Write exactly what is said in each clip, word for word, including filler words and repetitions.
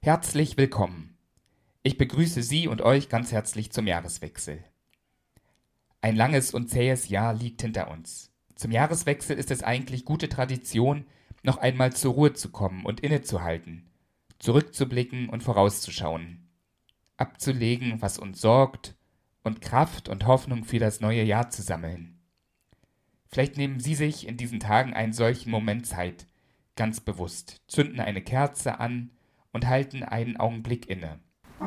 Herzlich willkommen. Ich begrüße Sie und euch ganz herzlich zum Jahreswechsel. Ein langes und zähes Jahr liegt hinter uns. Zum Jahreswechsel ist es eigentlich gute Tradition, noch einmal zur Ruhe zu kommen und innezuhalten, zurückzublicken und vorauszuschauen, abzulegen, was uns sorgt und Kraft und Hoffnung für das neue Jahr zu sammeln. Vielleicht nehmen Sie sich in diesen Tagen einen solchen Moment Zeit, ganz bewusst, zünden eine Kerze an und halten einen Augenblick inne.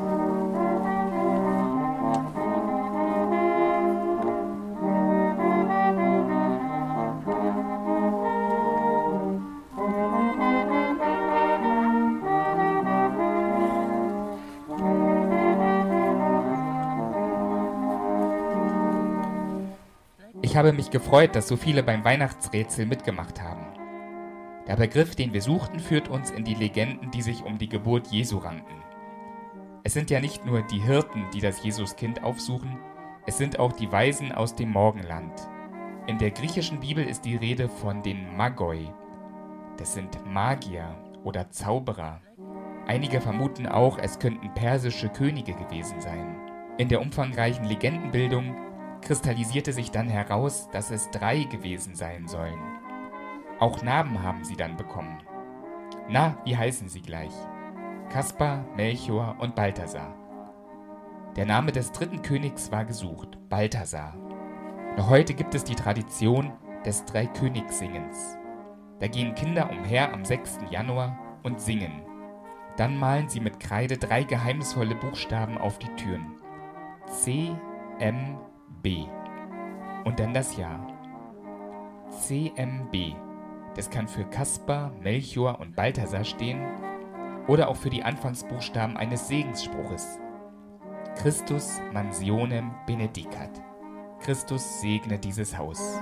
Ich habe mich gefreut, dass so viele beim Weihnachtsrätsel mitgemacht haben. Der Begriff, den wir suchten, führt uns in die Legenden, die sich um die Geburt Jesu ranken. Es sind ja nicht nur die Hirten, die das Jesuskind aufsuchen, es sind auch die Weisen aus dem Morgenland. In der griechischen Bibel ist die Rede von den Magoi. Das sind Magier oder Zauberer. Einige vermuten auch, es könnten persische Könige gewesen sein. In der umfangreichen Legendenbildung kristallisierte sich dann heraus, dass es drei gewesen sein sollen. Auch Namen haben sie dann bekommen. Na, wie heißen sie gleich? Kaspar, Melchior und Balthasar. Der Name des dritten Königs war gesucht, Balthasar. Noch heute gibt es die Tradition des Dreikönigssingens. Da gehen Kinder umher am sechsten Januar und singen. Dann malen sie mit Kreide drei geheimnisvolle Buchstaben auf die Türen. C, M, B. Und dann das Jahr. C M B. Das kann für Kaspar, Melchior und Balthasar stehen oder auch für die Anfangsbuchstaben eines Segensspruches. Christus mansionem benedicat. Christus segne dieses Haus.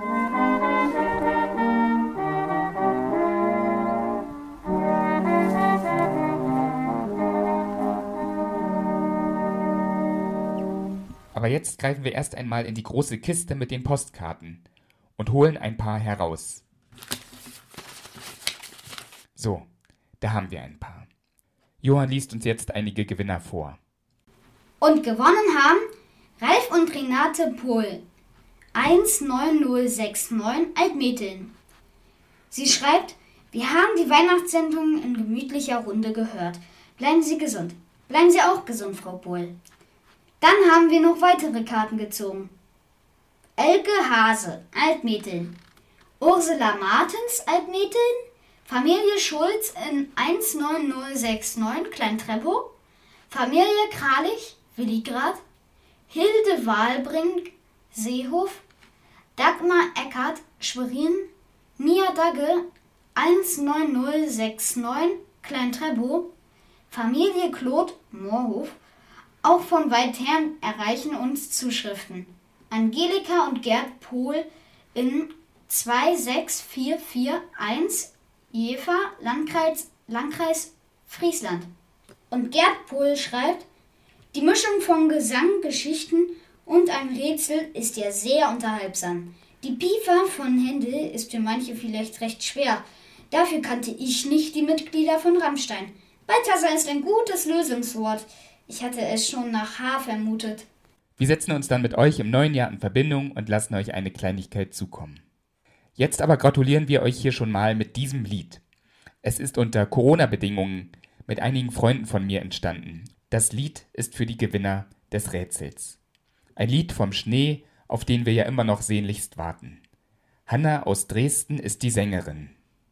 Aber jetzt greifen wir erst einmal in die große Kiste mit den Postkarten und holen ein paar heraus. So, da haben wir ein paar. Johann liest uns jetzt einige Gewinner vor. Und gewonnen haben Ralf und Renate Pohl, eins neun null sechs neun Altmetteln. Sie schreibt, wir haben die Weihnachtssendung in gemütlicher Runde gehört. Bleiben Sie gesund. Bleiben Sie auch gesund, Frau Pohl. Dann haben wir noch weitere Karten gezogen. Elke Hase, Altmetteln. Ursula Martens, Altmetteln. Familie Schulz in eins neun null sechs neun Klein-Treppow. Familie Kralich, Willigrad. Hilde Wahlbrink, Seehof. Dagmar Eckert, Schwerin. Mia Dagge, eins neun null sechs neun Klein-Treppow. Familie Kloth, Moorhof. Auch von weit her erreichen uns Zuschriften. Angelika und Gerd Pohl in zwei sechs vier vier eins Jever, Landkreis, Landkreis Friesland. Und Gerd Pohl schreibt, die Mischung von Gesang, Geschichten und einem Rätsel ist ja sehr unterhaltsam. Die Piefer von Händel ist für manche vielleicht recht schwer. Dafür kannte ich nicht die Mitglieder von Rammstein. Balthasar ist ein gutes Lösungswort. Ich hatte es schon nach H vermutet. Wir setzen uns dann mit euch im neuen Jahr in Verbindung und lassen euch eine Kleinigkeit zukommen. Jetzt aber gratulieren wir euch hier schon mal mit diesem Lied. Es ist unter Corona-Bedingungen mit einigen Freunden von mir entstanden. Das Lied ist für die Gewinner des Rätsels. Ein Lied vom Schnee, auf den wir ja immer noch sehnlichst warten. Hanna aus Dresden ist die Sängerin.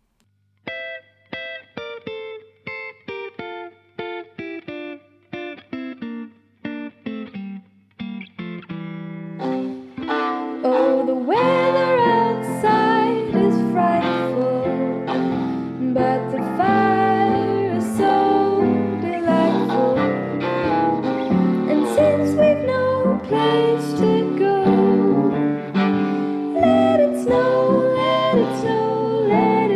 Oh, the weather outside is frightful, but the fire is so delightful. And since we've no place to go, let it snow, let it snow, let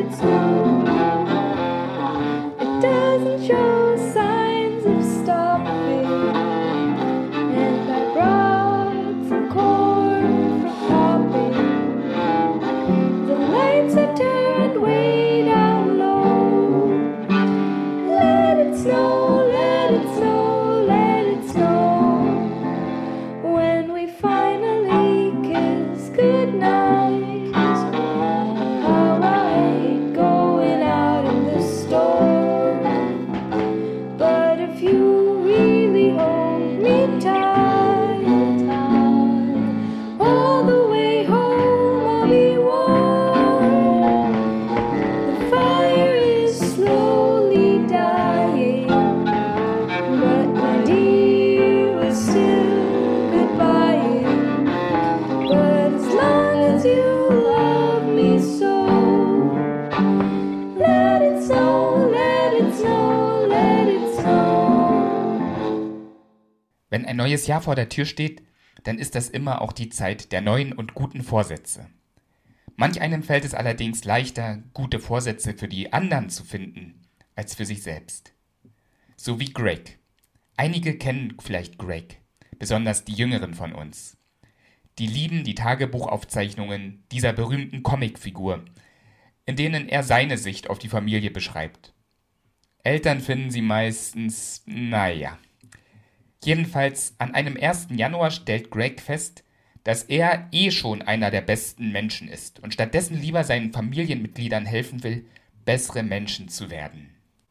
Wenn ein neues Jahr vor der Tür steht, dann ist das immer auch die Zeit der neuen und guten Vorsätze. Manch einem fällt es allerdings leichter, gute Vorsätze für die anderen zu finden, als für sich selbst. So wie Greg. Einige kennen vielleicht Greg, besonders die Jüngeren von uns. Die lieben die Tagebuchaufzeichnungen dieser berühmten Comicfigur, in denen er seine Sicht auf die Familie beschreibt. Eltern finden sie meistens, naja. Jedenfalls an einem ersten Januar stellt Greg fest, dass er eh schon einer der besten Menschen ist und stattdessen lieber seinen Familienmitgliedern helfen will, bessere Menschen zu werden.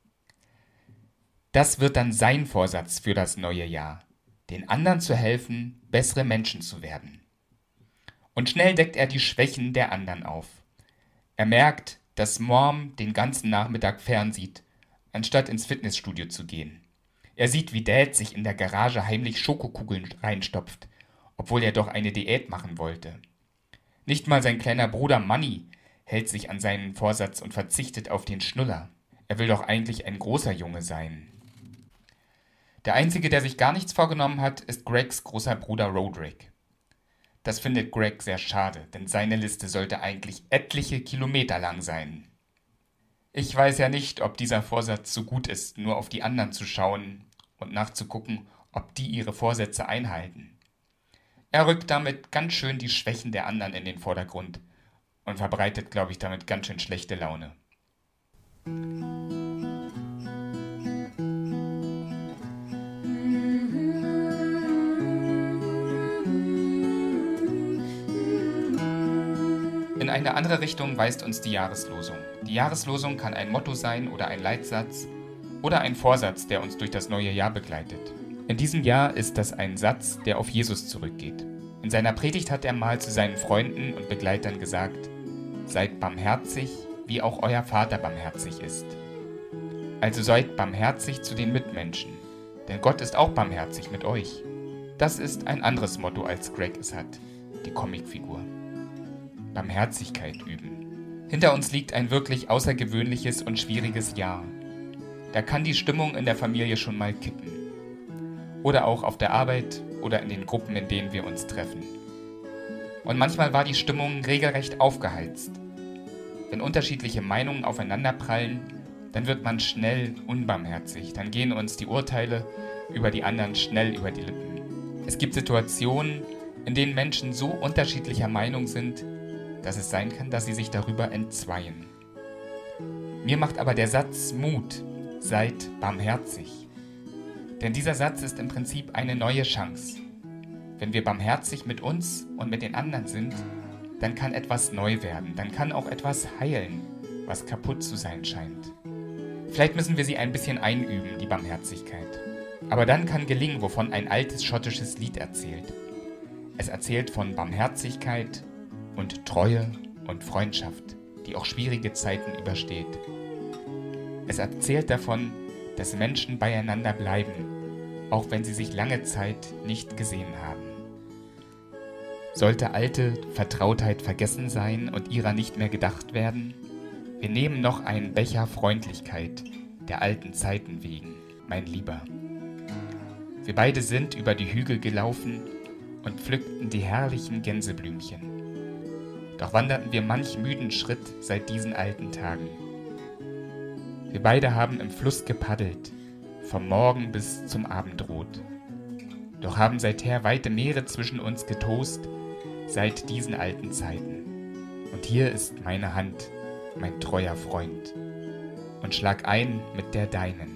Das wird dann sein Vorsatz für das neue Jahr, den anderen zu helfen, bessere Menschen zu werden. Und schnell deckt er die Schwächen der anderen auf. Er merkt, dass Mom den ganzen Nachmittag fernsieht, anstatt ins Fitnessstudio zu gehen. Er sieht, wie Dad sich in der Garage heimlich Schokokugeln reinstopft, obwohl er doch eine Diät machen wollte. Nicht mal sein kleiner Bruder Manny hält sich an seinen Vorsatz und verzichtet auf den Schnuller. Er will doch eigentlich ein großer Junge sein. Der Einzige, der sich gar nichts vorgenommen hat, ist Gregs großer Bruder Roderick. Das findet Greg sehr schade, denn seine Liste sollte eigentlich etliche Kilometer lang sein. Ich weiß ja nicht, ob dieser Vorsatz so gut ist, nur auf die anderen zu schauen und nachzugucken, ob die ihre Vorsätze einhalten. Er rückt damit ganz schön die Schwächen der anderen in den Vordergrund und verbreitet, glaube ich, damit ganz schön schlechte Laune. In eine andere Richtung weist uns die Jahreslosung. Die Jahreslosung kann ein Motto sein oder ein Leitsatz oder ein Vorsatz, der uns durch das neue Jahr begleitet. In diesem Jahr ist das ein Satz, der auf Jesus zurückgeht. In seiner Predigt hat er mal zu seinen Freunden und Begleitern gesagt: Seid barmherzig, wie auch euer Vater barmherzig ist. Also seid barmherzig zu den Mitmenschen, denn Gott ist auch barmherzig mit euch. Das ist ein anderes Motto, als Greg es hat, die Comicfigur. Barmherzigkeit üben. Hinter uns liegt ein wirklich außergewöhnliches und schwieriges Jahr. Da kann die Stimmung in der Familie schon mal kippen. Oder auch auf der Arbeit oder in den Gruppen, in denen wir uns treffen. Und manchmal war die Stimmung regelrecht aufgeheizt. Wenn unterschiedliche Meinungen aufeinanderprallen, dann wird man schnell unbarmherzig. Dann gehen uns die Urteile über die anderen schnell über die Lippen. Es gibt Situationen, in denen Menschen so unterschiedlicher Meinung sind, dass es sein kann, dass sie sich darüber entzweien. Mir macht aber der Satz Mut: Seid barmherzig. Denn dieser Satz ist im Prinzip eine neue Chance. Wenn wir barmherzig mit uns und mit den anderen sind, dann kann etwas neu werden, dann kann auch etwas heilen, was kaputt zu sein scheint. Vielleicht müssen wir sie ein bisschen einüben, die Barmherzigkeit. Aber dann kann gelingen, wovon ein altes schottisches Lied erzählt. Es erzählt von Barmherzigkeit und Treue und Freundschaft, die auch schwierige Zeiten übersteht. Es erzählt davon, dass Menschen beieinander bleiben, auch wenn sie sich lange Zeit nicht gesehen haben. Sollte alte Vertrautheit vergessen sein und ihrer nicht mehr gedacht werden, wir nehmen noch einen Becher Freundlichkeit der alten Zeiten wegen, mein Lieber. Wir beide sind über die Hügel gelaufen und pflückten die herrlichen Gänseblümchen. Doch wanderten wir manch müden Schritt seit diesen alten Tagen. Wir beide haben im Fluss gepaddelt, vom Morgen bis zum Abendrot. Doch haben seither weite Meere zwischen uns getost, seit diesen alten Zeiten. Und hier ist meine Hand, mein treuer Freund, und schlag ein mit der deinen.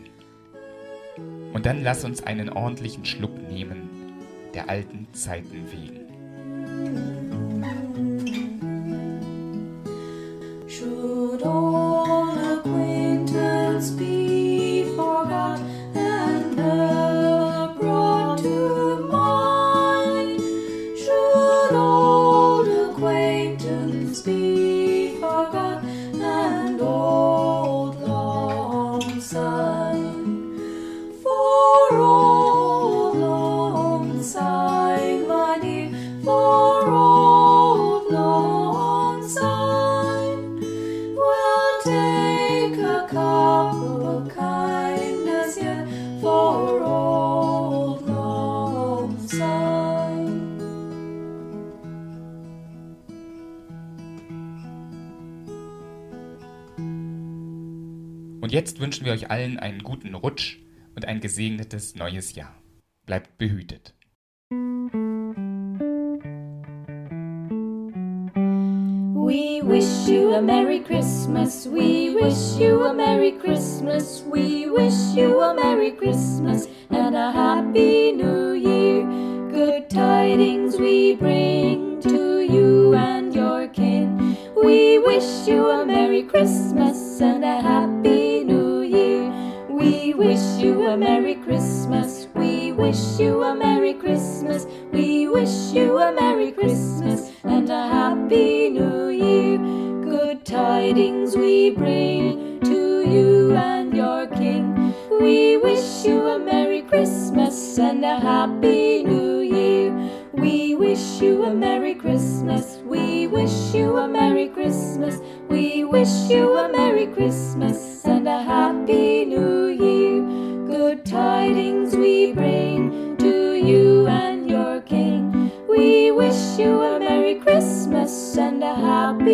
Und dann lass uns einen ordentlichen Schluck nehmen, der alten Zeiten wegen. Should all acquaintance be forgot and never brought to mind? Should old acquaintance be forgot and old long syne? For old long syne, my dear, for old Und jetzt wünschen wir euch allen einen guten Rutsch und ein gesegnetes neues Jahr. Bleibt behütet. We wish you a Merry Christmas, we wish you a Merry Christmas, we wish you a Merry Christmas and a Happy New Year. Good tidings we bring to you and your kin. We wish you a Merry Christmas and a Happy New Year. We wish you a Merry Christmas, we wish you a Merry Christmas, we wish you a Merry Christmas and a Happy New Year. Good tidings we bring to you and your King. We wish you a Merry Christmas and a Happy New Year. We wish you a Merry Christmas, we wish you a Merry Christmas, we wish you a Merry Christmas and a Happy New Year. Good tidings we bring to you and your King. We wish you a Merry Christmas and a Happy